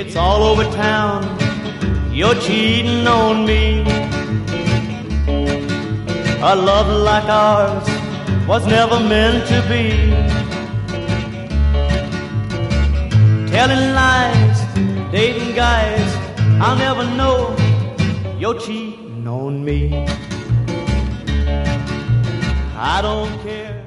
It's all over town, you're cheating on me. A love like ours was never meant to be. Telling lies, dating guys, I'll never know you're cheating on me. I don't care.